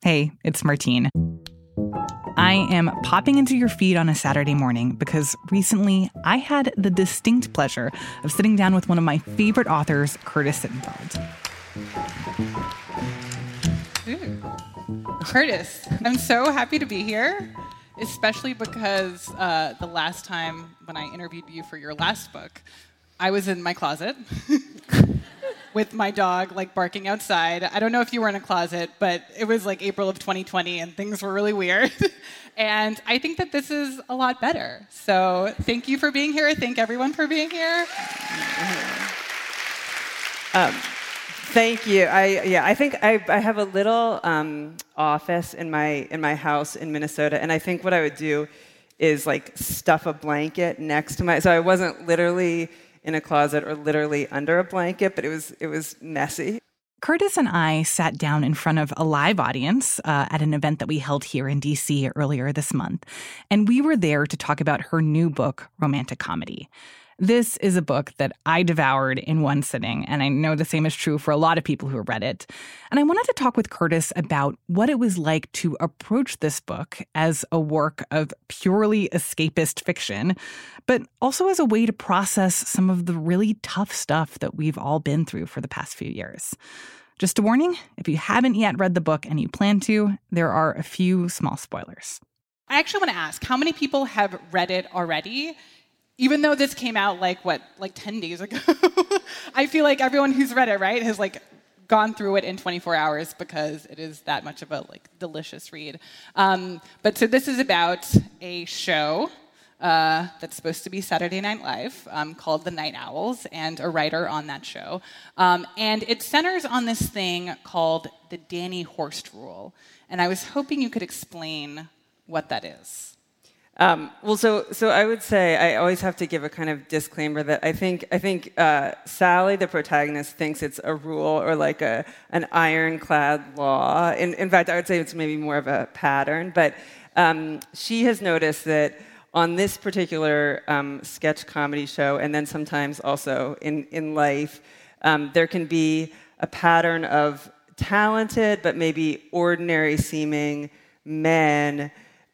Hey, it's Martine. I am popping into your feed on a Saturday morning because recently I had the distinct pleasure of sitting down with one of my favorite authors, Curtis Sittenfeld. Curtis, I'm so happy to be here, especially because the last time when I interviewed you for your last book, I was in my closet with my dog, barking outside. I don't know if you were in a closet, but it was April of 2020, and things were really weird. And I think that this is a lot better. So thank you for being here. Thank everyone for being here. Thank you. I think I have a little office in my house in Minnesota, and I think what I would do is stuff a blanket next to so I wasn't literally in a closet or literally under a blanket, but it was messy. Curtis and I sat down in front of a live audience at an event that we held here in D.C. earlier this month, and we were there to talk about her new book, Romantic Comedy. This is a book that I devoured in one sitting, and I know the same is true for a lot of people who have read it. And I wanted to talk with Curtis about what it was like to approach this book as a work of purely escapist fiction, but also as a way to process some of the really tough stuff that we've all been through for the past few years. Just a warning, if you haven't yet read the book and you plan to, there are a few small spoilers. I actually want to ask, how many people have read it already? Even though this came out 10 days ago, I feel like everyone who's read it, right, has gone through it in 24 hours because it is that much of a delicious read. But so this is about a show that's supposed to be Saturday Night Live called The Night Owls, and a writer on that show. And it centers on this thing called the Danny Horst rule. And I was hoping you could explain what that is. So I would say I always have to give a kind of disclaimer that I think Sally, the protagonist, thinks it's a rule or an ironclad law. In fact, I would say it's maybe more of a pattern. But she has noticed that on this particular sketch comedy show, and then sometimes also in life, there can be a pattern of talented but maybe ordinary-seeming men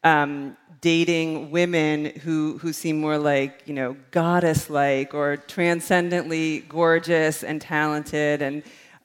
dating women who seem more goddess-like or transcendently gorgeous and talented and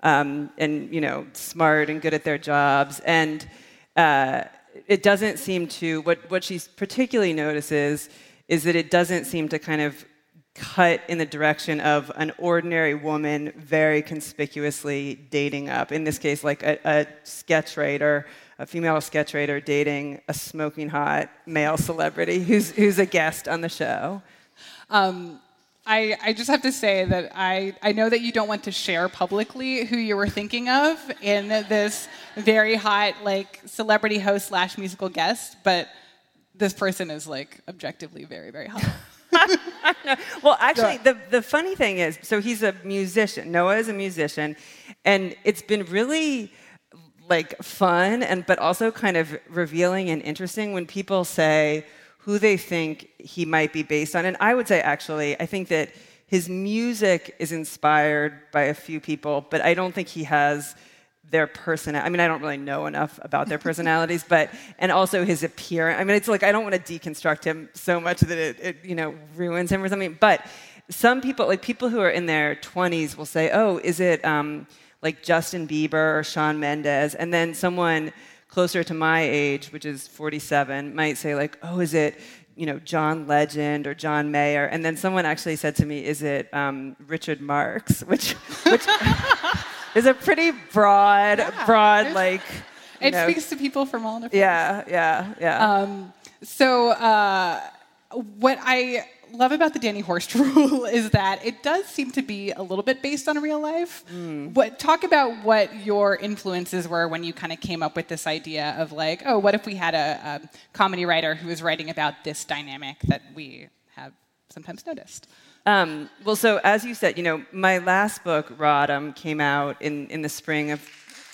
smart and good at their jobs. And it doesn't seem to, what she particularly notices is that it doesn't seem to kind of cut in the direction of an ordinary woman very conspicuously dating up. In this case, a sketch writer, a female sketch writer dating a smoking hot male celebrity who's a guest on the show. I just have to say that I know that you don't want to share publicly who you were thinking of in this very hot celebrity host / musical guest, but this person is objectively very, very hot. Well, actually, the funny thing is, so he's a musician. Noah is a musician, and it's been really fun but also kind of revealing and interesting when people say who they think he might be based on. And I would say, actually, I think that his music is inspired by a few people, but I don't think he has their personality. I mean, I don't really know enough about their personalities, and also his appearance. I mean, it's I don't want to deconstruct him so much that it ruins him or something. But some people, people who are in their 20s, will say, "Oh, is it Justin Bieber or Shawn Mendes?" And then someone closer to my age, which is 47, might say "Oh, is it John Legend or John Mayer?" And then someone actually said to me, "Is it Richard Marx?" Which is a pretty broad It speaks to people from all different. Yeah. So what I love about the Danny Horst rule is that it does seem to be a little bit based on real life. Talk about what your influences were when you kind of came up with this idea of what if we had a comedy writer who was writing about this dynamic that we have sometimes noticed? Well, so as you said, my last book, Rodham, came out in the spring of...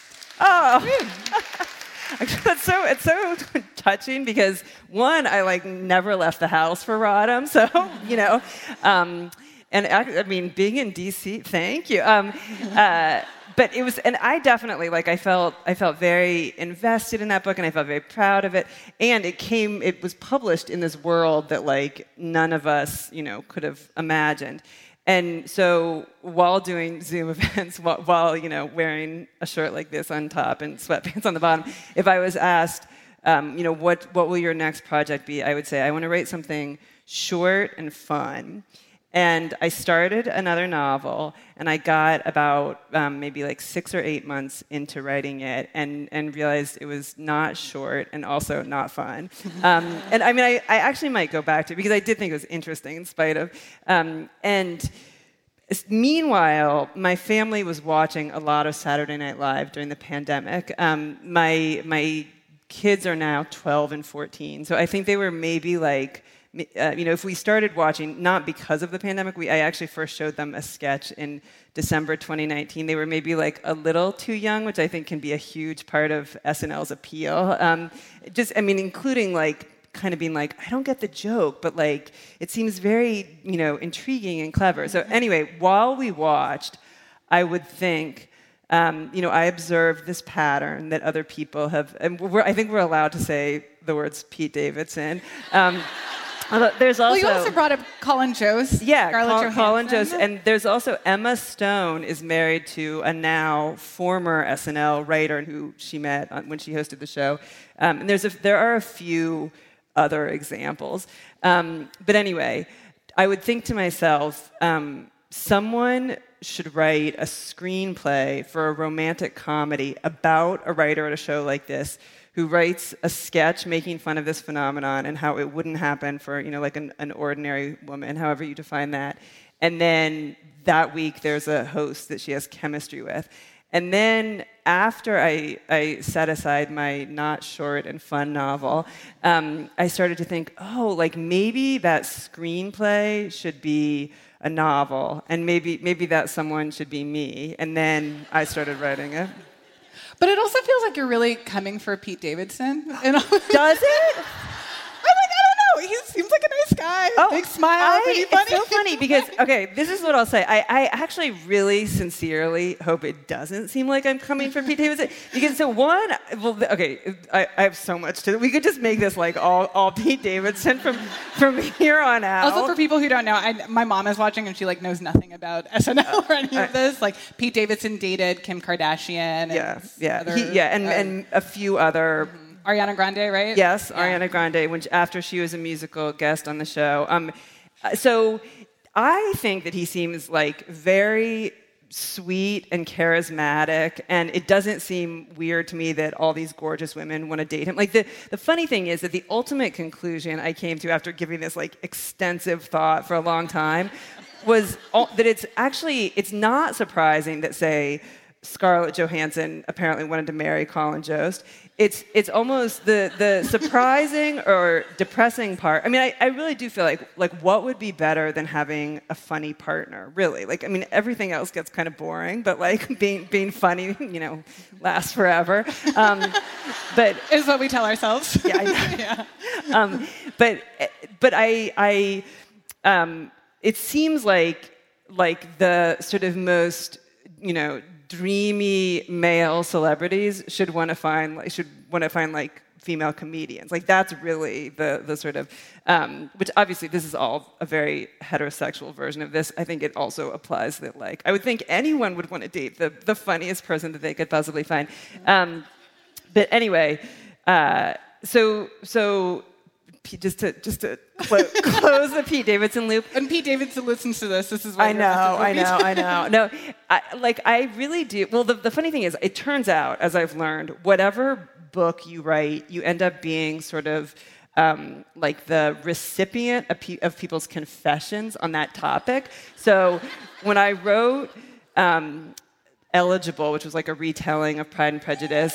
It's so touching because, one, I never left the house for Rodham, so, and I mean, being in D.C., thank you. but it was, and I definitely, like, I felt very invested in that book, and I felt very proud of it. And it was published in this world that, like, none of us, could have imagined. And so while doing Zoom events, while wearing a shirt like this on top and sweatpants on the bottom, if I was asked, what will your next project be, I would say, I want to write something short and fun. And I started another novel, and I got about maybe like 6 or 8 months into writing it, and realized it was not short and also not fun. And I mean, I actually might go back to it because I did think it was interesting in spite of. And meanwhile, my family was watching a lot of Saturday Night Live during the pandemic. My kids are now 12 and 14, so I think they were maybe like. If we started watching, not because of the pandemic, I actually first showed them a sketch in December 2019. They were maybe like a little too young, which I think can be a huge part of SNL's appeal. Including like kind of being like, I don't get the joke, but like it seems very, intriguing and clever. So anyway, while we watched, I would think, I observed this pattern that other people have, and I think we're allowed to say the words Pete Davidson. There's also, you also brought up Colin Jost. Yeah, Scarlett Johansson. Colin Jost. And there's also Emma Stone is married to a now former SNL writer who she met when she hosted the show. And there are a few other examples. But anyway, I would think to myself, someone should write a screenplay for a romantic comedy about a writer at a show like this who writes a sketch making fun of this phenomenon and how it wouldn't happen for, like an ordinary woman, however you define that. And then that week there's a host that she has chemistry with. And then after I set aside my not short and fun novel, I started to think, maybe that screenplay should be a novel, and maybe that someone should be me. And then I started writing it. But it also feels like you're really coming for Pete Davidson. Does it? I don't know. He seems like a nice guy. Big smile, pretty funny. It's so funny because, this is what I'll say. I actually really sincerely hope it doesn't seem like I'm coming for Pete Davidson. Because I have so much to. We could just make this like all Pete Davidson from here on out. Also, for people who don't know, my mom is watching and she like knows nothing about SNL or any of this. Like Pete Davidson dated Kim Kardashian. And a few other. Ariana Grande, right? Yes, Ariana Grande, after she was a musical guest on the show. So I think that he seems like very sweet and charismatic, and it doesn't seem weird to me that all these gorgeous women want to date him. Like the funny thing is that the ultimate conclusion I came to after giving this like extensive thought for a long time was that it's not surprising that, say, Scarlett Johansson apparently wanted to marry Colin Jost. It's almost the surprising or depressing part. I mean, I really do feel like what would be better than having a funny partner, really? Like, I mean, everything else gets kind of boring, but like being funny, lasts forever. But is what we tell ourselves. Yeah, I know. But it seems like the sort of most, dreamy male celebrities should want to find like female comedians. Like that's really the sort of which obviously this is all a very heterosexual version of this. I think it also applies that like I would think anyone would want to date the funniest person that they could possibly find. But anyway, so just to close the Pete Davidson loop. And Pete Davidson listens to this. This is why I know. No, I really do. Well, the funny thing is, it turns out, as I've learned, whatever book you write, you end up being sort of like the recipient of people's confessions on that topic. So when I wrote Eligible, which was like a retelling of Pride and Prejudice,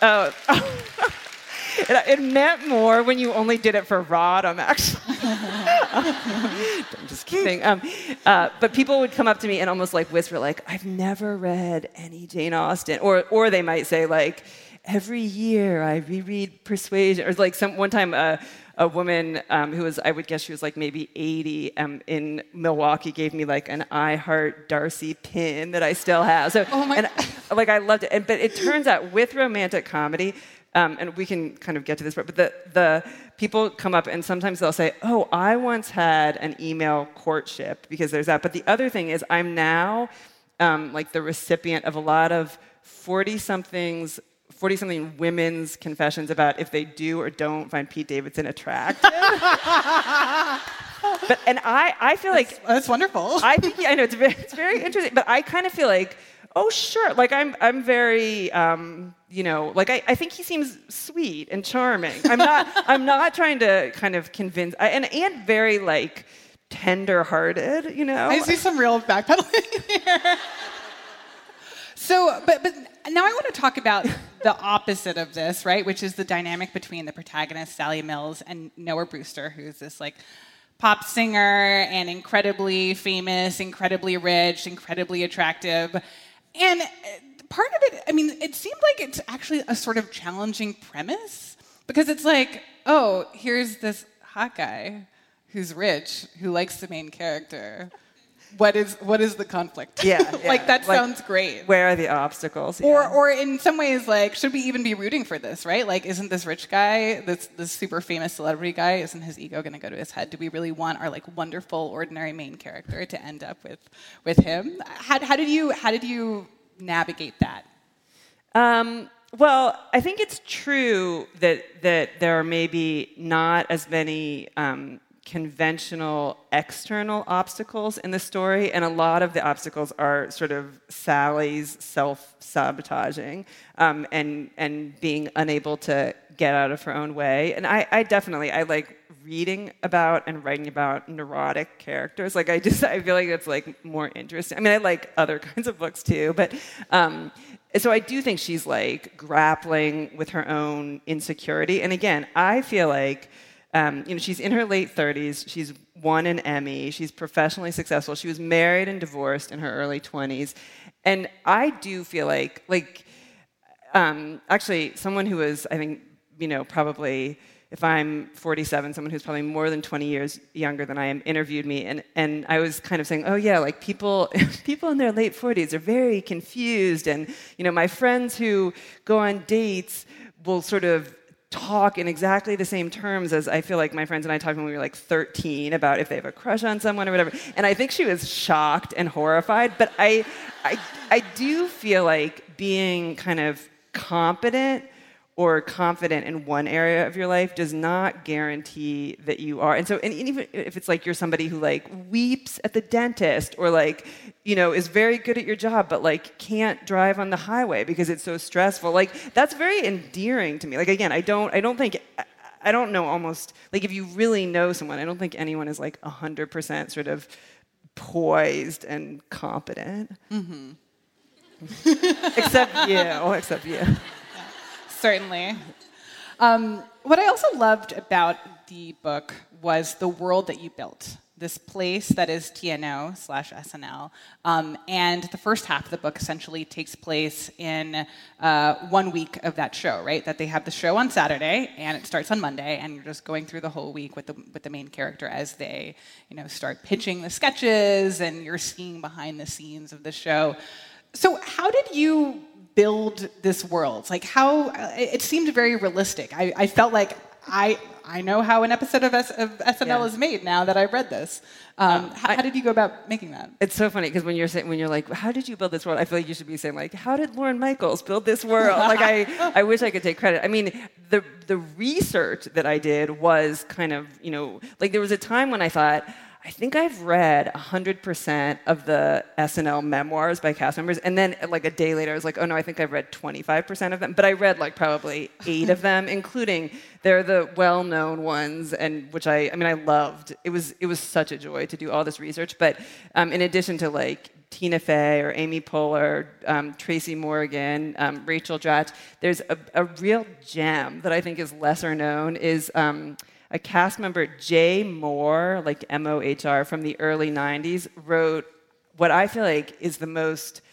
it meant more when you only did it for Rodham, actually. I'm just kidding. But people would come up to me and almost like whisper, like, I've never read any Jane Austen. Or they might say, like, every year I reread Persuasion. Or like one time a woman who was, I would guess she was like maybe 80 in Milwaukee gave me like an I Heart Darcy pin that I still have. So, like I loved it. But it turns out with romantic comedy, and we can kind of get to this part, but the people come up and sometimes they'll say, oh, I once had an email courtship, because there's that. But the other thing is I'm now like the recipient of a lot of 40-something women's confessions about if they do or don't find Pete Davidson attractive. I feel like that's wonderful. I think I know it's very interesting, but I kind of feel like, oh sure, like I'm very like I think he seems sweet and charming. I'm not trying to kind of convince and very like tender-hearted, I see some real backpedaling here. So, but now I want to talk about the opposite of this, right? Which is the dynamic between the protagonist, Sally Mills, and Noah Brewster, who's this like pop singer and incredibly famous, incredibly rich, incredibly attractive. And part of it, I mean, it seemed like it's actually a sort of challenging premise, because it's like, oh, here's this hot guy who's rich, who likes the main character. What is the conflict? Yeah, like that sounds great. Where are the obstacles? Yeah. Or in some ways, like, should we even be rooting for this, right? Like, isn't this rich guy, this super famous celebrity guy, isn't his ego going to go to his head? Do we really want our like wonderful, ordinary main character to end up with him? How did you navigate that? Well, I think it's true that there are maybe not as many conventional external obstacles in the story, and a lot of the obstacles are sort of Sally's self-sabotaging and being unable to get out of her own way. And I definitely like reading about and writing about neurotic characters. Like I feel like it's like more interesting. I mean, I like other kinds of books too, but so I do think she's like grappling with her own insecurity. And again, I feel like she's in her late 30s. She's won an Emmy. She's professionally successful. She was married and divorced in her early 20s. And I do feel like actually, someone who was, I think, probably, if I'm 47, someone who's probably more than 20 years younger than I am interviewed me, and I was kind of saying, oh yeah, like people in their late 40s are very confused, and my friends who go on dates will sort of talk in exactly the same terms as I feel like my friends and I talked when we were like 13 about if they have a crush on someone or whatever. And I think she was shocked and horrified. But I do feel like being kind of competent or confident in one area of your life does not guarantee that you are. And even if it's like you're somebody who like weeps at the dentist or like, is very good at your job, but like can't drive on the highway because it's so stressful. Like that's very endearing to me. Like, again, I don't know almost, like if you really know someone, I don't think anyone is like 100% sort of poised and competent. Mm-hmm. Except you. Certainly. What I also loved about the book was the world that you built, this place that is TNO/SNL. And the first half of the book essentially takes place in 1 week of that show, right? That they have the show on Saturday, and it starts on Monday, and you're just going through the whole week with the main character as they, start pitching the sketches, and you're seeing behind the scenes of the show. So how did you build this world? Like how it seemed very realistic. I felt like I know how an episode of SNL is made now that I've read this. How did you go about making that? It's so funny because when you're like, how did you build this world? I feel like you should be saying like, how did Lorne Michaels build this world? Like I wish I could take credit. I mean, the research that I did was kind of, like there was a time when I thought, I think I've read 100% of the SNL memoirs by cast members, and then like a day later I was like, oh no, I think I've read 25% of them, but I read like probably 8 of them, including they're the well-known ones, and which I loved. It was such a joy to do all this research, but in addition to like Tina Fey or Amy Poehler, Tracy Morgan, Rachel Dratch, there's a real gem that I think is lesser known is a cast member, Jay Mohr, like M-O-H-R, from the early 90s, wrote what I feel like is the most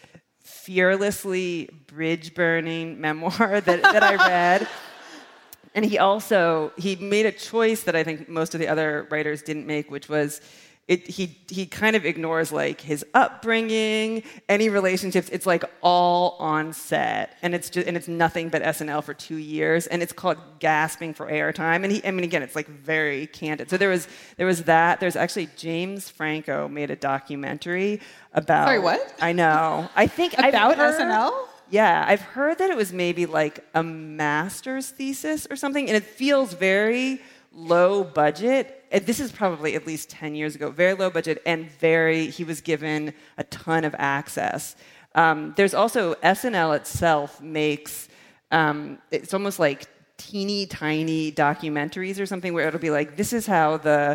fearlessly bridge-burning memoir that I read. And he made a choice that I think most of the other writers didn't make, which was he kind of ignores like his upbringing, any relationships. It's like all on set, and it's nothing but SNL for 2 years, and it's called Gasping for Airtime. And again, it's like very candid. So there was that. There's actually James Franco made a documentary about. Sorry, what? I know. I think about SNL. Yeah, I've heard that it was maybe like a master's thesis or something, and it feels very low budget. And this is probably at least 10 years ago. Very low budget, and he was given a ton of access. There's also SNL itself makes, it's almost like teeny tiny documentaries or something where it'll be like, this is how the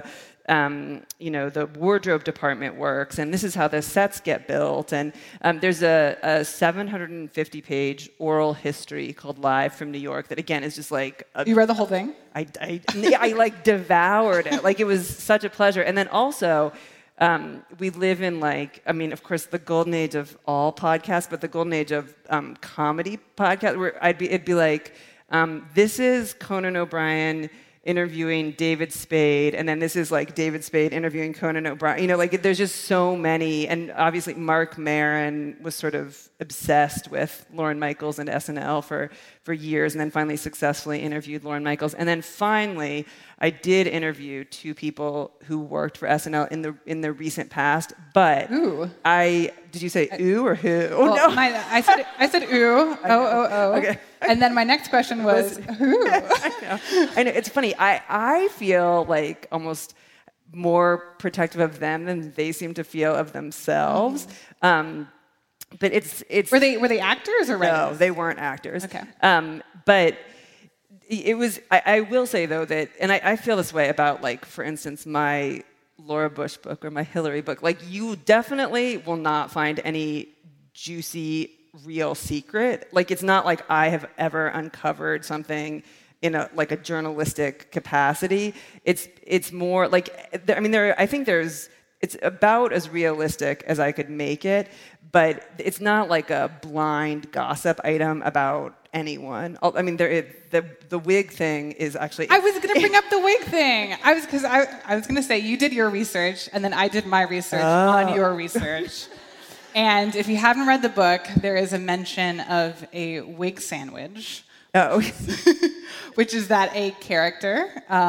wardrobe department works, and this is how the sets get built. And there's a 750-page oral history called Live from New York that, again, is just like... You read the whole thing? I like devoured it. Like, it was such a pleasure. And then also, we live in of course, the golden age of all podcasts, but the golden age of comedy podcasts, where it'd be like, this is Conan O'Brien interviewing David Spade, and then this is like David Spade interviewing Conan O'Brien. There's just so many, and obviously Marc Maron was sort of obsessed with Lorne Michaels and SNL for years, and then finally successfully interviewed Lorne Michaels. And then finally, I did interview 2 people who worked for SNL in the recent past, but ooh. Did you say ooh or who? Oh, well, no. I said ooh. Oh. Okay. And then my next question was who? I know. It's funny. I feel like almost more protective of them than they seem to feel of themselves. Mm-hmm. But it's were they actors or writers? No, they weren't actors. Okay. But it was. I will say though that, and I feel this way about, like, for instance, my Laura Bush book or my Hillary book. Like, you definitely will not find any juicy real secret. Like, it's not like I have ever uncovered something in a journalistic capacity. It's more like, I think it's about as realistic as I could make it, but it's not like a blind gossip item about anyone. I mean, the wig thing is actually... I was going to bring up the wig thing. I was going to say, you did your research, and then I did my research on your research. And if you haven't read the book, there is a mention of a wig sandwich. Oh. Which is that a character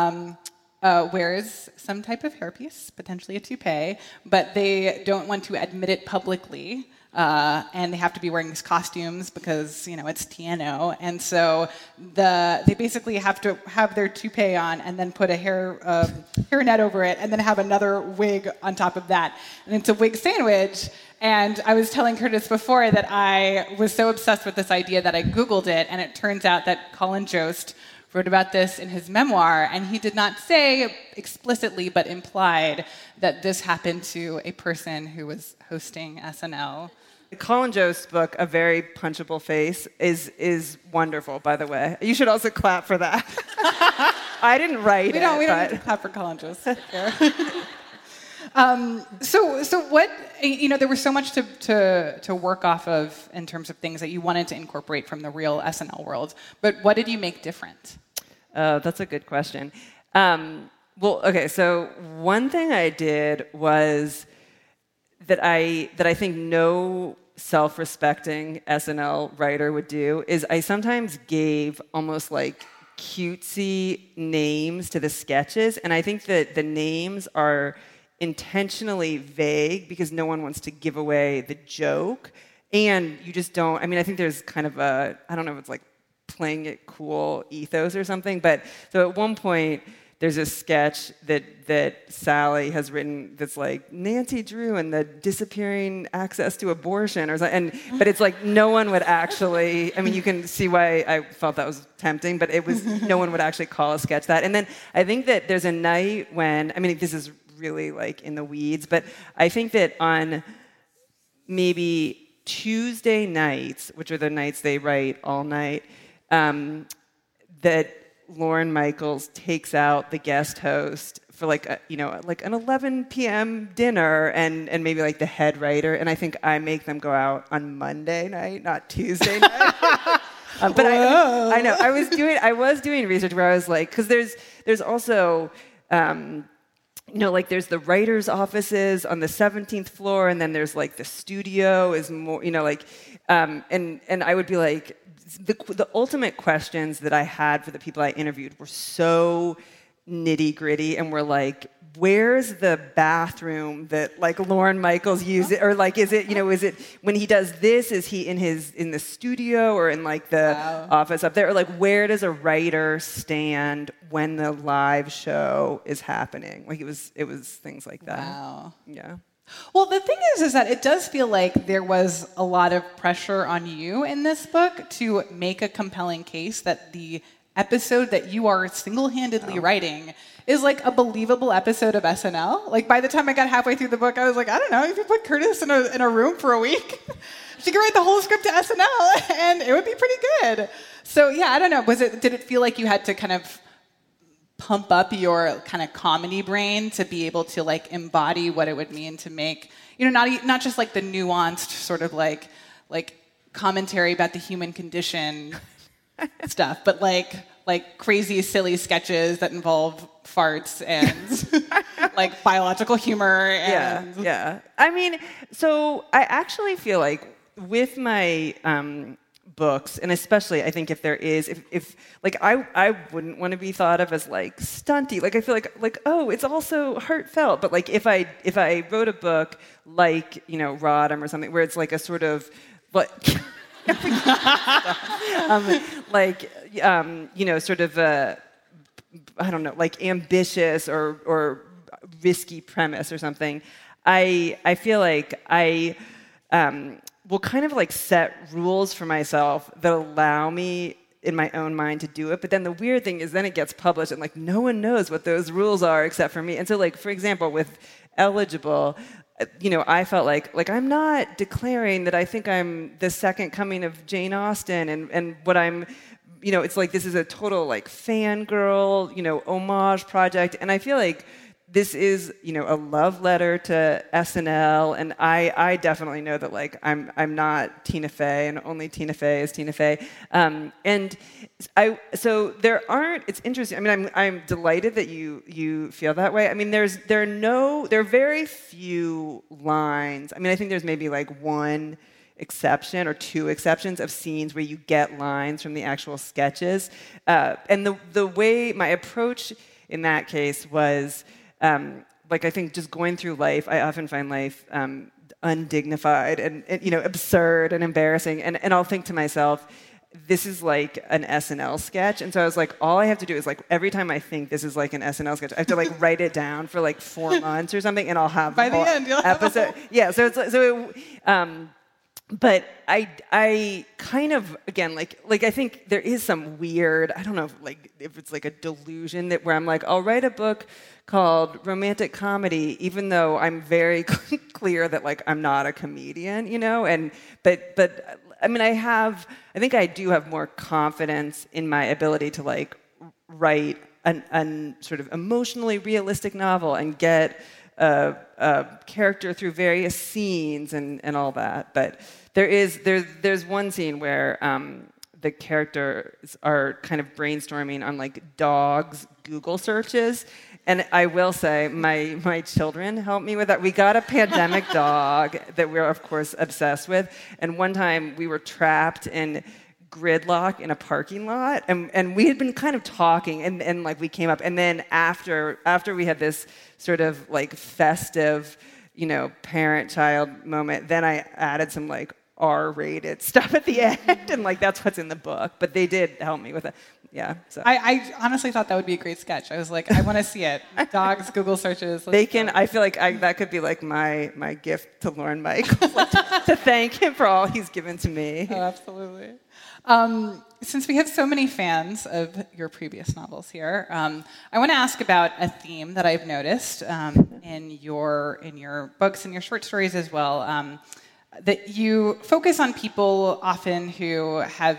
wears some type of hairpiece, potentially a toupee, but they don't want to admit it publicly. And they have to be wearing these costumes because, it's TNO. And so they basically have to have their toupee on and then put a hairnet over it and then have another wig on top of that. And it's a wig sandwich. And I was telling Curtis before that I was so obsessed with this idea that I Googled it, and it turns out that Colin Jost wrote about this in his memoir, and he did not say explicitly, but implied that this happened to a person who was hosting SNL. Colin Jost's book, A Very Punchable Face, is wonderful, by the way. You should also clap for that. I didn't write it. We don't need to clap for Colin Jost. So what, there was so much to work off of in terms of things that you wanted to incorporate from the real SNL world, but what did you make different? That's a good question. So one thing I did was that I think no self-respecting SNL writer would do is I sometimes gave almost like cutesy names to the sketches, and I think that the names are intentionally vague because no one wants to give away the joke, and you just don't. I think there's kind of a, I don't know if it's like playing it cool ethos or something, but so at one point there's a sketch that Sally has written that's like Nancy Drew and the disappearing access to abortion or something, but it's like no one would actually, you can see why I felt that was tempting, but it was no one would actually call a sketch that. And then I think that there's a night when, this is really like in the weeds, but I think that on maybe Tuesday nights, which are the nights they write all night, that Lorne Michaels takes out the guest host for like an 11 p.m. dinner and maybe like the head writer, and I think I make them go out on Monday night, not Tuesday night. But I know I was doing research where I was like, because there's also like there's the writers' offices on the 17th floor, and then there's like the studio is more, and I would be like, the ultimate questions that I had for the people I interviewed were so nitty gritty, and were like, where's the bathroom that like Lorne Michaels uses, or like is it when he does this, is he in the studio or in like the office up there, or like where does a writer stand when the live show is happening? Like it was things like that. Wow. Yeah. Well, the thing is that it does feel like there was a lot of pressure on you in this book to make a compelling case that the episode that you are single-handedly writing is like a believable episode of SNL. Like by the time I got halfway through the book, I was like, I don't know, if you put Curtis in a room for a week, she could write the whole script to SNL and it would be pretty good. So yeah, I don't know. Did it feel like you had to kind of pump up your kind of comedy brain to be able to like embody what it would mean to make, not just like the nuanced sort of like commentary about the human condition stuff, but like crazy, silly sketches that involve farts and like biological humor. And Yeah. I mean, so I actually feel like with my books, and especially I think if there is, if like I wouldn't want to be thought of as like stunty. Like I feel like oh, it's also heartfelt. But like if I wrote a book like Rodham or something, where it's like a sort of like. Sort of I don't know, like ambitious or risky premise or something. I feel like I will kind of like set rules for myself that allow me in my own mind to do it. But then the weird thing is then it gets published and like no one knows what those rules are except for me. And so like, for example, with Eligible, I felt like I'm not declaring that I think I'm the second coming of Jane Austen and what I'm, it's like this is a total like fangirl, homage project. And I feel like this is, a love letter to SNL, and I definitely know that like I'm not Tina Fey, and only Tina Fey is Tina Fey. So there aren't. It's interesting. I mean, I'm delighted that you feel that way. I mean, there are very few lines. I mean, I think there's maybe like one exception or two exceptions of scenes where you get lines from the actual sketches. And the way my approach in that case was. I think just going through life, I often find life undignified and absurd and embarrassing. And I'll think to myself, this is like an SNL sketch. And so I was like, all I have to do is like every time I think this is like an SNL sketch, I have to like write it down for like 4 months or something, and I'll have by the end you'll have episode. Yeah. But I kind of, again, like I think there is some weird, I don't know if it's like a delusion where I'm like, I'll write a book called Romantic Comedy, even though I'm very clear that like I'm not a comedian, but I mean, I think I do have more confidence in my ability to like write an sort of emotionally realistic novel and get a character through various scenes and all that. But there's one scene where the characters are kind of brainstorming on like dogs' Google searches. And I will say, my children helped me with that. We got a pandemic dog that we're, of course, obsessed with. And one time we were trapped in gridlock in a parking lot. And we had been kind of talking, and like we came up. And then after we had this sort of like festive, parent-child moment, then I added some like R-rated stuff at the end. And like that's what's in the book. But they did help me with it. Yeah. So. I honestly thought that would be a great sketch. I was like, I want to see it. Dogs, Google searches. I feel like that could be like my gift to Lorne Michaels, like, to thank him for all he's given to me. Oh, absolutely. Since we have so many fans of your previous novels here, I want to ask about a theme that I've noticed in your books and your short stories as well. That you focus on people often who have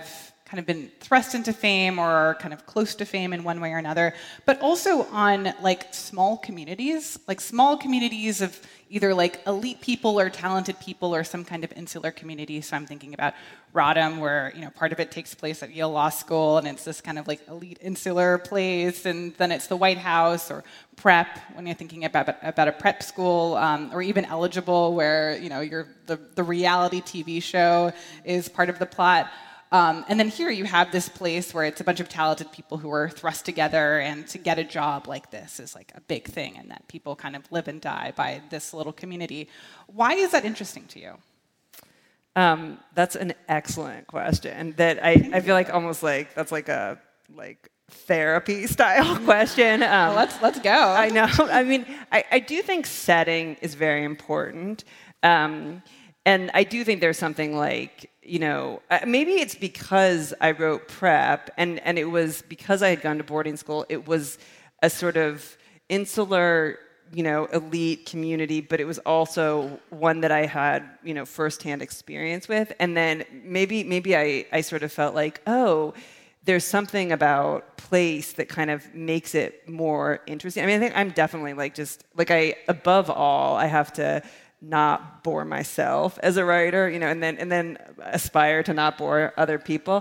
kind of been thrust into fame or are kind of close to fame in one way or another, but also on like small communities of either like elite people or talented people or some kind of insular community. So I'm thinking about Rodham, where part of it takes place at Yale Law School, and it's this kind of like elite insular place, and then it's the White House, or prep when you're thinking about a prep school, or even Eligible, where the reality TV show is part of the plot. And then here you have this place where it's a bunch of talented people who are thrust together, and to get a job like this is like a big thing, and that people kind of live and die by this little community. Why is that interesting to you? That's an excellent question that I feel like almost like that's like a therapy style question. Well, let's go. I know. I mean, I do think setting is very important. And I do think there's something like, maybe it's because I wrote prep and it was because I had gone to boarding school. It was a sort of insular, elite community, but it was also one that I had, firsthand experience with. And then maybe I sort of felt like, oh, there's something about place that kind of makes it more interesting. I mean, I think I'm definitely above all, I have to not bore myself as a writer, and then aspire to not bore other people.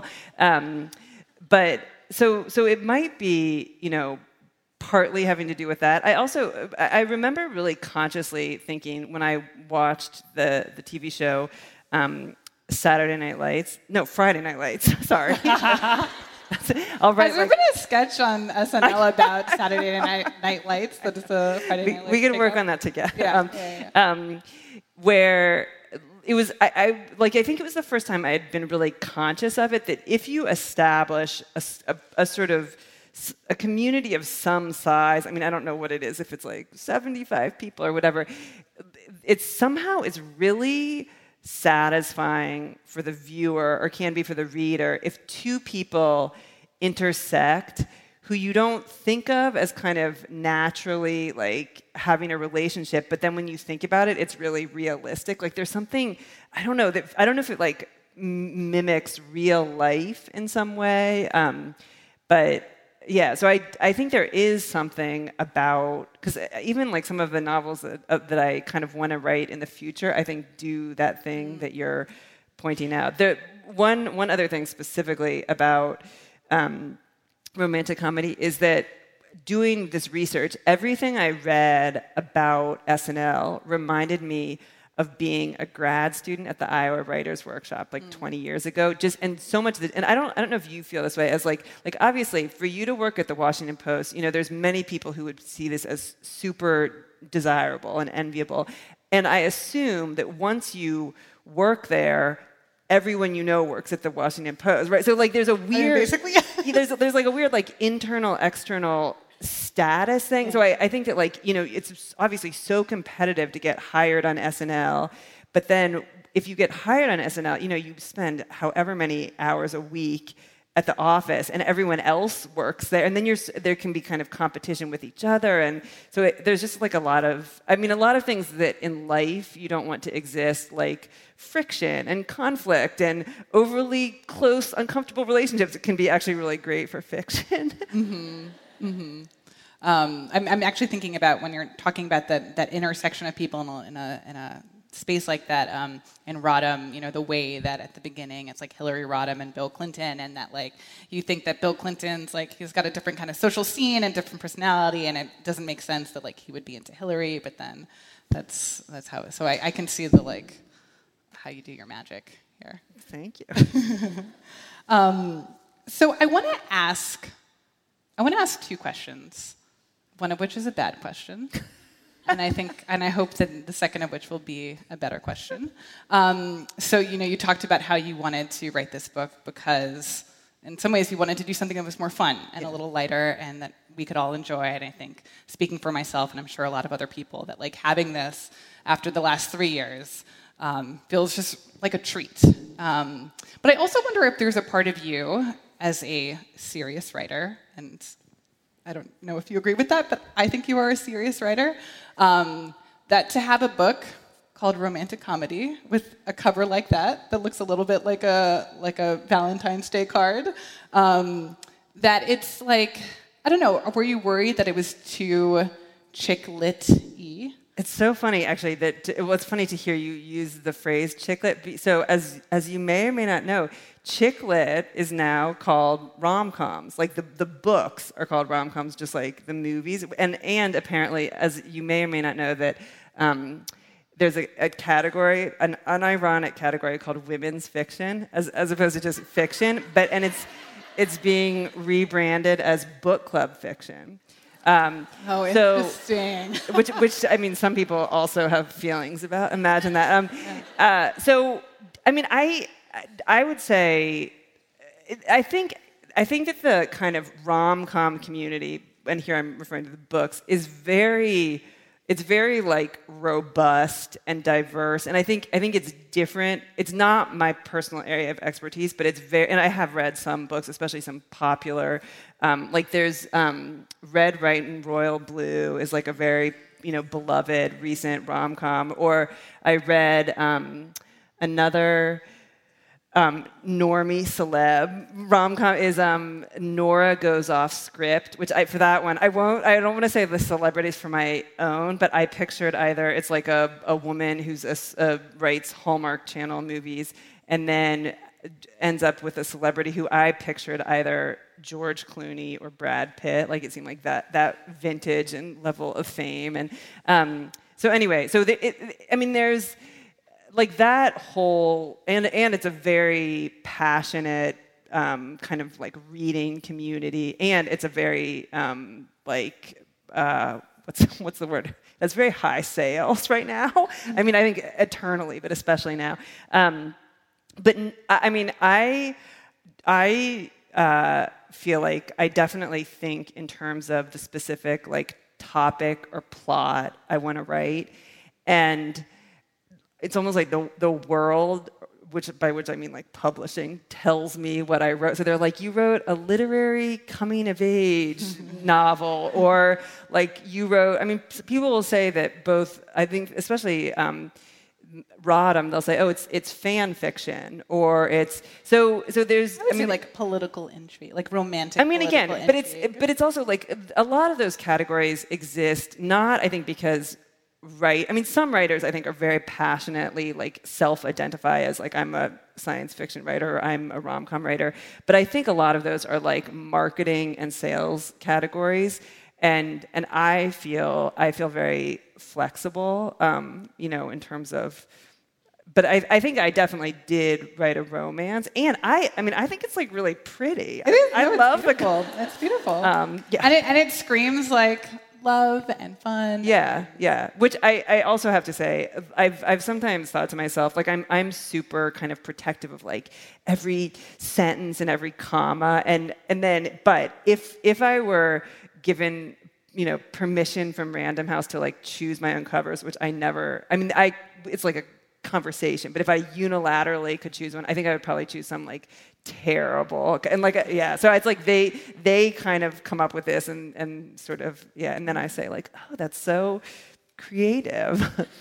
But so it might be, partly having to do with that. I remember really consciously thinking when I watched the TV show Friday Night Lights. Sorry. I'll write. Has there been a sketch on SNL about Saturday Night Lights? That is the Friday Night Lights. We can work on that together. Yeah. Where it was, I think it was the first time I had been really conscious of it. That if you establish a sort of a community of some size, I mean, I don't know what it is, if it's like 75 people or whatever, it's really satisfying for the viewer, or can be for the reader, if two people intersect who you don't think of as kind of naturally like having a relationship, but then when you think about it, it's really realistic. Like there's something, I don't know if it like mimics real life in some way, but yeah, so I think there is something about, because even like some of the novels that I kind of want to write in the future, I think do that thing that you're pointing out. One other thing specifically about romantic comedy is that doing this research, everything I read about SNL reminded me of being a grad student at the Iowa Writers Workshop 20 years ago. And so much that, and I don't know if you feel this way, as like obviously for you to work at the Washington Post, there's many people who would see this as super desirable and enviable. And I assume that once you work there, everyone works at the Washington Post, right? So like there's a weird, there's like a weird like internal, external status thing. So I think that it's obviously so competitive to get hired on SNL, but then if you get hired on SNL, you spend however many hours a week at the office, and everyone else works there, and then there can be kind of competition with each other, and so there's just like a lot of things that in life you don't want to exist, like friction and conflict and overly close, uncomfortable relationships. It can be actually really great for fiction. Mm-hmm. Mm-hmm. I'm actually thinking about when you're talking about that intersection of people in a space like that, in Rodham, the way that at the beginning it's like Hillary Rodham and Bill Clinton, and that like you think that Bill Clinton's like he's got a different kind of social scene and different personality, and it doesn't make sense that like he would be into Hillary, but then that's how. So I can see the like how you do your magic here. Thank you. So I want to ask two questions, one of which is a bad question, and I hope that the second of which will be a better question. So you talked about how you wanted to write this book because, in some ways, you wanted to do something that was more fun and a little lighter, and that we could all enjoy. And I think, speaking for myself, and I'm sure a lot of other people, that like having this after the last 3 years feels just like a treat. But I also wonder if there's a part of you as a serious writer, and I don't know if you agree with that, but I think you are a serious writer, that to have a book called Romantic Comedy with a cover like that looks a little bit like a Valentine's Day card. That it's like, I don't know, were you worried that it was too chick lit-y? It's so funny, actually, that it's funny to hear you use the phrase chick lit. So as you may or may not know, chick lit is now called rom-coms. Like the books are called rom-coms, just like the movies. And apparently, as you may or may not know, that there's a category, an unironic category called women's fiction, as opposed to just fiction. And it's being rebranded as book club fiction. Interesting. which I mean, some people also have feelings about. Imagine that. So, I mean, I would say, I think that the kind of rom-com community, and here I'm referring to the books, is very like robust and diverse, and I think it's different. It's not my personal area of expertise, but it's very. And I have read some books, especially some popular. Like there's Red, White, and Royal Blue is like a very beloved recent rom-com. Or I read another normie celeb rom-com is Nora Goes Off Script, which for that one I don't want to say the celebrities for my own, but I pictured either it's like a woman who's writes Hallmark Channel movies and then ends up with a celebrity who I pictured either George Clooney or Brad Pitt. Like it seemed like that vintage and level of fame. And so anyway, there's like that whole, and it's a very passionate kind of like reading community, and it's a very what's the word? That's very high sales right now. I mean, I think eternally, but especially now. But I mean, I feel like I definitely think in terms of the specific like topic or plot I want to write, and it's almost like the world, by which I mean like publishing, tells me what I wrote. So they're like, you wrote a literary coming-of-age novel, or like you wrote. I mean, people will say that both. I think, especially Rodham, they'll say, oh, it's fan fiction, or it's so. There's. I mean, like political intrigue, like romantic. I mean, again, but it's also like a lot of those categories exist. Not, I think, because. Right. I mean, some writers, I think, are very passionately, like, self-identify as, like, I'm a science fiction writer, or I'm a rom-com writer. But I think a lot of those are, like, marketing and sales categories. And I feel very flexible, in terms of... But I think I definitely did write a romance. And I think it's, like, really pretty. It is. I love beautiful. It's beautiful. Yeah. And it screams, like... love and fun. Yeah. Which I also have to say, I've sometimes thought to myself, like I'm super kind of protective of like every sentence and every comma, and then but if I were given permission from Random House to like choose my own covers, which I never. I mean, it's like a conversation, but if I unilaterally could choose one, I think I would probably choose some like terrible and like so it's like they kind of come up with this and sort of and then I say like, oh, that's so creative.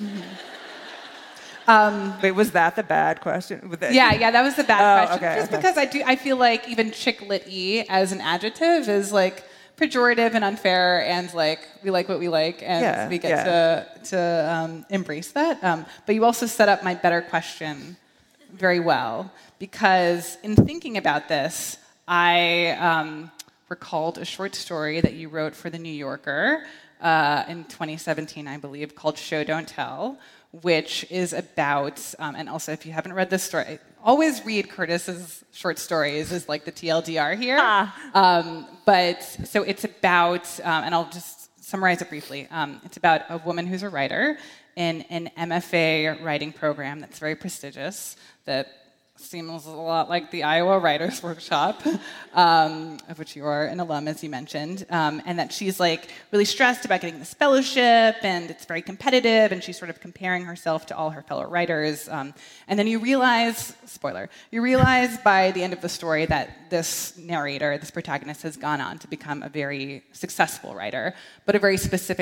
Wait, was that the bad question? Yeah, that was the bad question. Okay, Just because I feel like even chick lit-y as an adjective is like pejorative and unfair, and like we like what we like, and we get to embrace that. But you also set up my better question very well, because in thinking about this, I recalled a short story that you wrote for The New Yorker in 2017, I believe, called Show Don't Tell, which is about, and also if you haven't read this story, always read Curtis's short stories is like the TLDR here. But so it's about, and I'll just summarize it briefly. It's about a woman who's a writer in an MFA writing program that's very prestigious, that seems a lot like the Iowa Writers Workshop, of which you are an alum, as you mentioned, and that she's like really stressed about getting this fellowship, and it's very competitive, and she's sort of comparing herself to all her fellow writers. And then you realize, spoiler, by the end of the story that this narrator, this protagonist, has gone on to become a very successful writer, but a very specific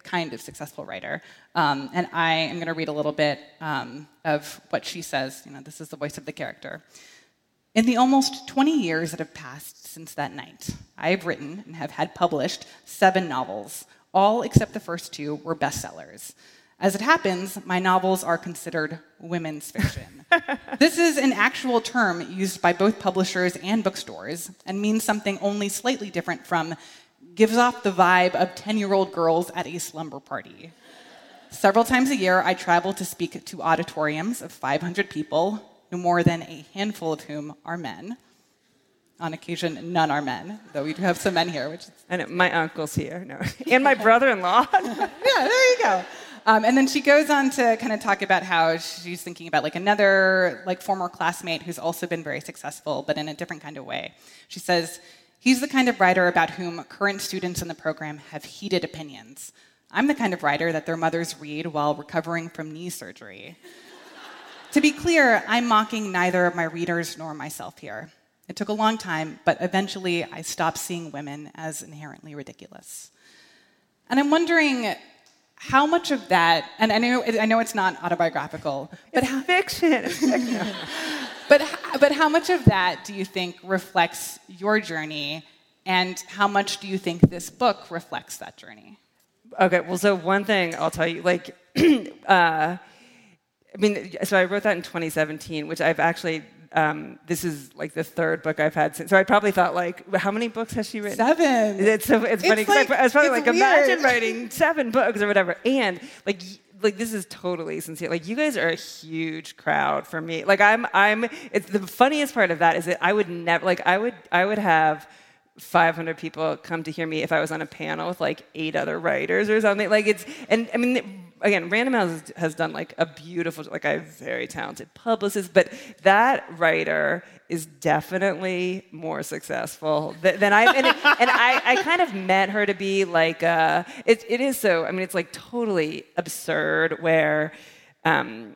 kind of successful writer. And I am going to read a little bit of what she says. This is the voice of the character. In the almost 20 years that have passed since that night, I have written and have had published 7 novels. All except the first 2 were bestsellers. As it happens, my novels are considered women's fiction. This is an actual term used by both publishers and bookstores and means something only slightly different from gives off the vibe of 10-year-old girls at a slumber party. Several times a year, I travel to speak to auditoriums of 500 people, no more than a handful of whom are men. On occasion, none are men, though we do have some men here. And my uncle's here, no, and my brother-in-law. Yeah, there you go. And then she goes on to kind of talk about how she's thinking about another former classmate who's also been very successful, but in a different kind of way. She says, he's the kind of writer about whom current students in the program have heated opinions. I'm the kind of writer that their mothers read while recovering from knee surgery. To be clear, I'm mocking neither of my readers nor myself here. It took a long time, but eventually I stopped seeing women as inherently ridiculous. And I'm wondering how much of that, and I know it's not autobiographical, but it's fiction. It's fiction. but how much of that do you think reflects your journey, and how much do you think this book reflects that journey? Okay, well, so one thing I'll tell you, so I wrote that in 2017, which I've actually, this is the 3rd book I've had since. So I probably thought, how many books has she written? 7. It's funny, because I was probably imagine writing 7 books or whatever. And, this is totally sincere. You guys are a huge crowd for me. It's the funniest part of that is that I would never, I would have 500 people come to hear me if I was on a panel with 8 other writers or something. Again, Random House has done a beautiful, I have very talented publicists, but that writer is definitely more successful than I. And I kind of meant her to be it is so. It's totally absurd where, as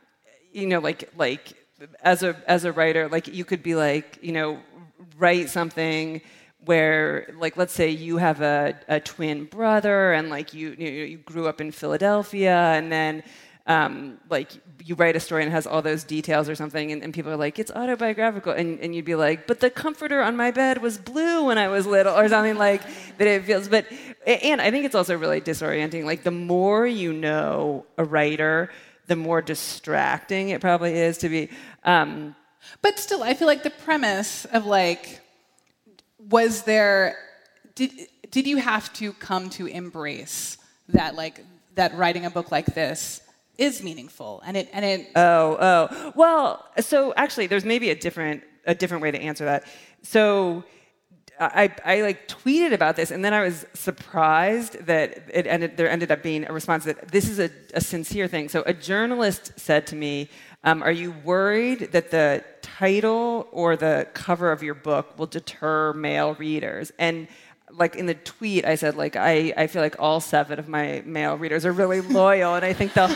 a writer, you could be write something where, let's say you have a twin brother and you grew up in Philadelphia, and then you write a story and it has all those details or something, and people are it's autobiographical, and you'd be but the comforter on my bed was blue when I was little, or something that it feels. And I think it's also really disorienting. The more you know a writer, the more distracting it probably is to be. But still, I feel the premise of was there, did you have to come to embrace that that writing a book like this is meaningful and it well, so actually there's maybe a different way to answer that. So I tweeted about this, and then I was surprised that there ended up being a response that this is a sincere thing. So a journalist said to me, are you worried that the title or the cover of your book will deter male readers? And in the tweet, I said, I feel all 7 of my male readers are really loyal, and I think they'll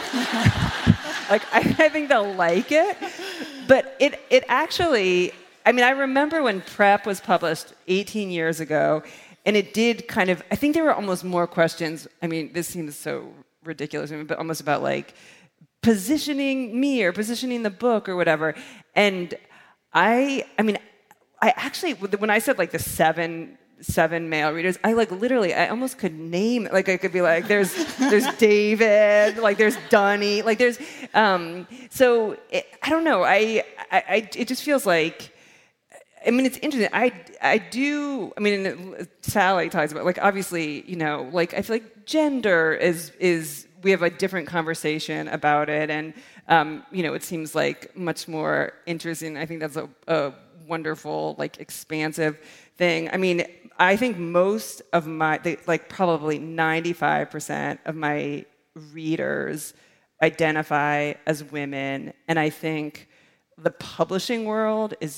I think they'll like it. But it actually, I remember when Prep was published 18 years ago, and it did kind of, I think there were almost more questions. This seems so ridiculous, but almost about positioning me or positioning the book or whatever. And I actually, when I said the 7 male readers, I literally, I almost could name, I could be there's David, there's Dunny, there's, so I don't know, it just feels it's interesting. I do, Sally talks about, obviously, I feel gender is we have a different conversation about it, and it seems much more interesting. I think that's a wonderful, expansive thing. I think most of probably 95% of my readers identify as women, and I think the publishing world is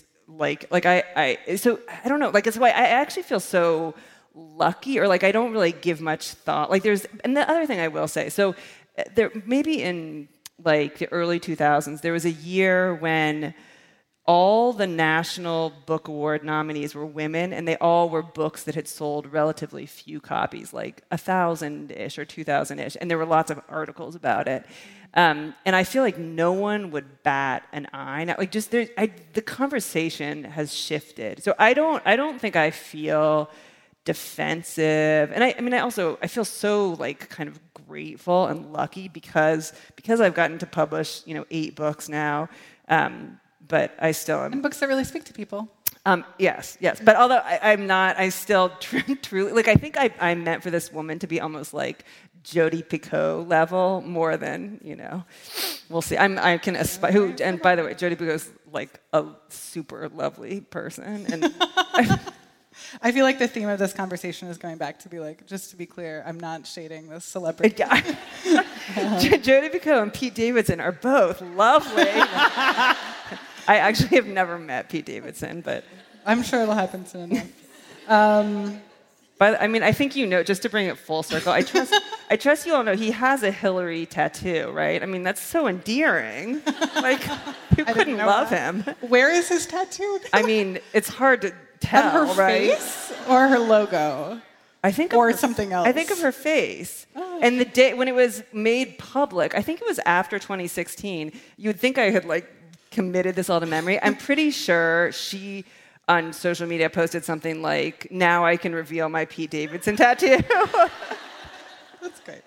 so I don't know, it's why I actually feel so lucky, or I don't really give much thought. And the other thing I will say, so there maybe in the early 2000s, there was a year when all the National Book Award nominees were women, and they all were books that had sold relatively few copies, like 1,000-ish or 2,000-ish, and there were lots of articles about it. And I feel like no one would bat an eye. Like just the conversation has shifted. So I don't think I feel defensive, and I feel so like kind of grateful and lucky because I've gotten to publish 8 books now. But I still am. And books that really speak to people. Yes. But although I still truly, like, I think I meant for this woman to be almost like Jodi Picoult level more than, we'll see. I can aspire, and by the way, Jodi Picoult's like a super lovely person. And I feel like the theme of this conversation is going back to be like, just to be clear, I'm not shading this celebrity. Jodi Picoult and Pete Davidson are both lovely. I actually have never met Pete Davidson, but I'm sure it'll happen soon enough. But I think just to bring it full circle, I trust you all know he has a Hillary tattoo, right? That's so endearing. Like, who couldn't love him? Where is his tattoo? It's hard to tell, on her right? face or her logo? I think something else. I think of her face. Oh. And the day when it was made public, I think it was after 2016. You would think I had committed this all to memory. I'm pretty sure she on social media posted something like, "Now I can reveal my Pete Davidson tattoo." That's great.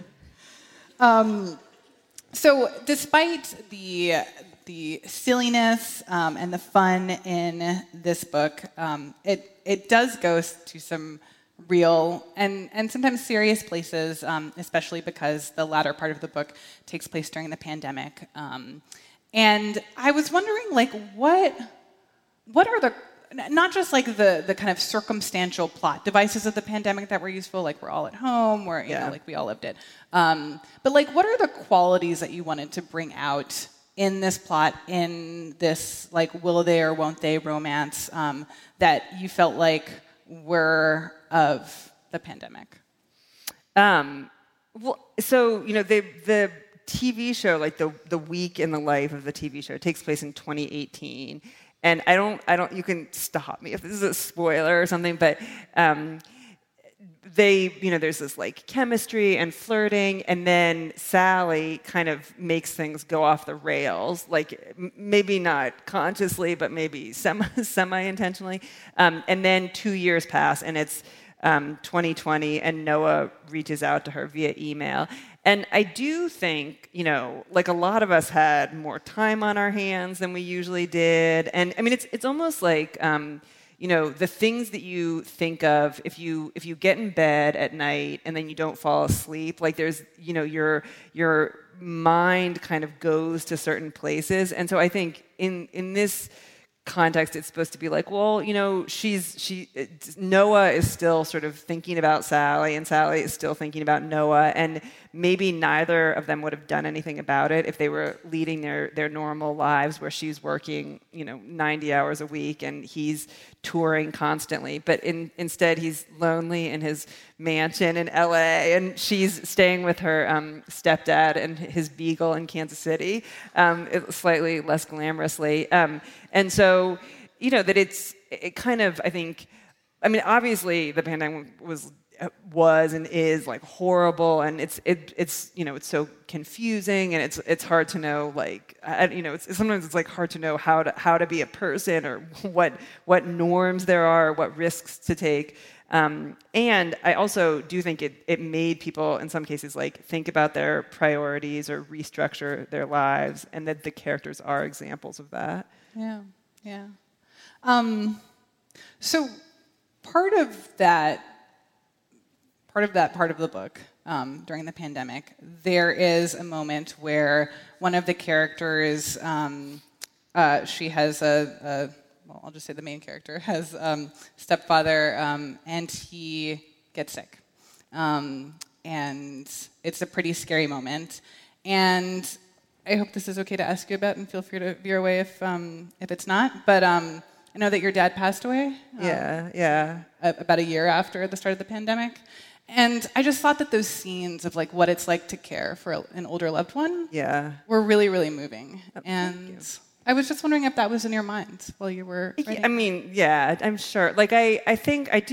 So despite the silliness and the fun in this book, it does go to some real and sometimes serious places, especially because the latter part of the book takes place during the pandemic. And I was wondering, what are the not just the kind of circumstantial plot devices of the pandemic that were useful, like we're all at home, we all lived it. But what are the qualities that you wanted to bring out in this plot, in this will they or won't they romance that you felt like were of the pandemic? The TV show, the week in the life of the TV show, takes place in 2018. And I don't, you can stop me if this is a spoiler or something, but there's this chemistry and flirting, and then Sally kind of makes things go off the rails, maybe not consciously, but maybe semi-intentionally. And then 2 years pass, and it's 2020, and Noah reaches out to her via email. And I do think, a lot of us had more time on our hands than we usually did. And it's almost like, the things that you think of if you get in bed at night and then you don't fall asleep, there's, your mind kind of goes to certain places. And so I think in this context, it's supposed to be Noah is still sort of thinking about Sally, and Sally is still thinking about Noah, and maybe neither of them would have done anything about it if they were leading their normal lives, where she's working 90 hours a week and he's touring constantly. But instead, he's lonely in his mansion in LA, and she's staying with her stepdad and his beagle in Kansas City, slightly less glamorously. And so, that it kind of, I think, obviously the pandemic was and is horrible, and it's so confusing, and it's hard to know sometimes it's hard to know how to be a person, or what norms there are, what risks to take. And I also do think it made people in some cases think about their priorities or restructure their lives, and that the characters are examples of that. Yeah. So part of that part of the book, during the pandemic, there is a moment where one of the characters, she has I'll just say the main character has stepfather, and he gets sick. And it's a pretty scary moment. And I hope this is okay to ask you about, and feel free to veer away if it's not. But I know that your dad passed away. Yeah. About a year after the start of the pandemic. And I just thought that those scenes of what it's like to care for an older loved one were really, really moving. And I was just wondering if that was in your mind while you were writing. I mean, yeah, I'm sure. Like, I think that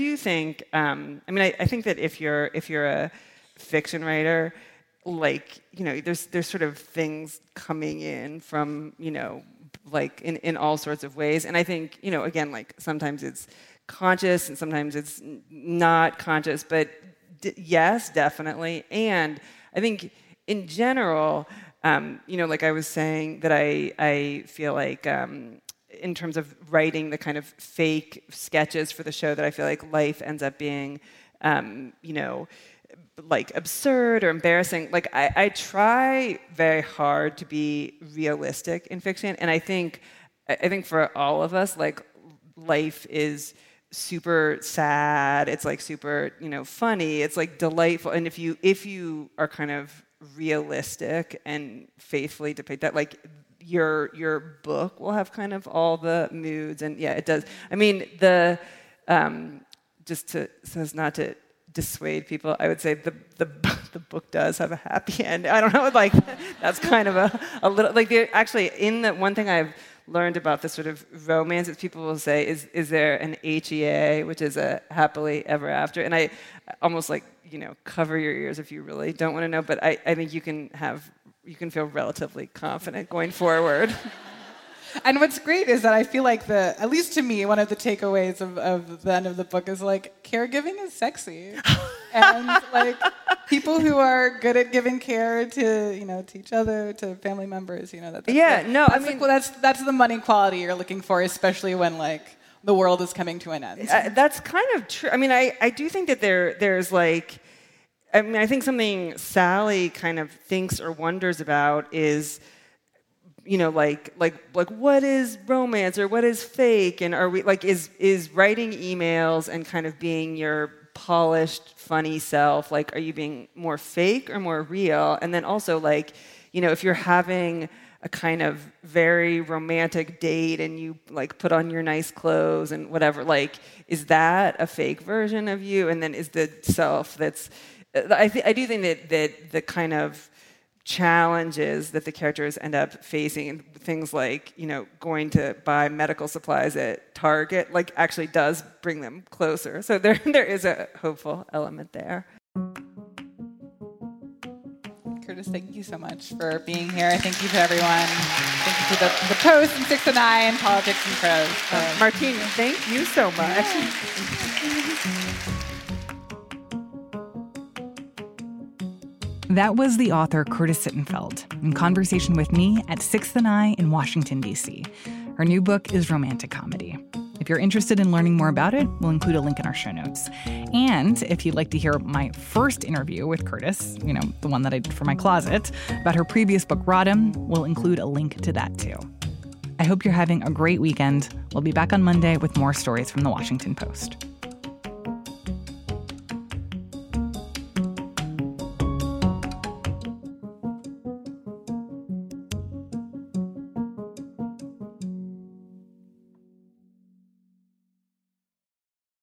if you're a fiction writer, like, there's sort of things coming in from, like in all sorts of ways. And I think, again, like sometimes it's conscious and sometimes it's not conscious, but yes, definitely. And I think in general, like I was saying, that I feel like in terms of writing the kind of fake sketches for the show, that I feel like life ends up being, like absurd or embarrassing. Like I try very hard to be realistic in fiction, and I think for all of us, like life is super sad. It's like super, funny. It's like delightful, and if you are kind of realistic and faithfully depict that, like your book will have kind of all the moods. And yeah, it does. I mean, so as not to dissuade people, I would say the book does have a happy end. I don't know, like that's kind of a little like actually in the one thing I've learned about the sort of romance is people will say, is there an HEA, which is a happily ever after? And I almost like, cover your ears if you really don't want to know, but I think you can feel relatively confident going forward. And what's great is that I feel like at least to me, one of the takeaways of the end of the book is like caregiving is sexy. And like people who are good at giving care to each other, to family members, that's that's the money quality you're looking for, especially when like the world is coming to an end. That's kind of true. I mean, I do think that there's like, I think something Sally kind of thinks or wonders about is, like what is romance or what is fake, and are we like is writing emails and kind of being your polished, funny self, like are you being more fake or more real? And then also like, if you're having a kind of very romantic date and you like put on your nice clothes and whatever, like is that a fake version of you? And then is the self that's I do think that the kind of challenges that the characters end up facing, and things like, going to buy medical supplies at Target, like actually does bring them closer. So there is a hopeful element there. Curtis, thank you so much for being here. Thank you to everyone. Thank you to the Post and 6 to 9, Politics and Prose. Martine, thank you so much. That was the author Curtis Sittenfeld in conversation with me at 6th and I in Washington, D.C. Her new book is Romantic Comedy. If you're interested in learning more about it, we'll include a link in our show notes. And if you'd like to hear my first interview with Curtis, the one that I did for my closet, about her previous book, Rodham, we'll include a link to that too. I hope you're having a great weekend. We'll be back on Monday with more stories from the Washington Post.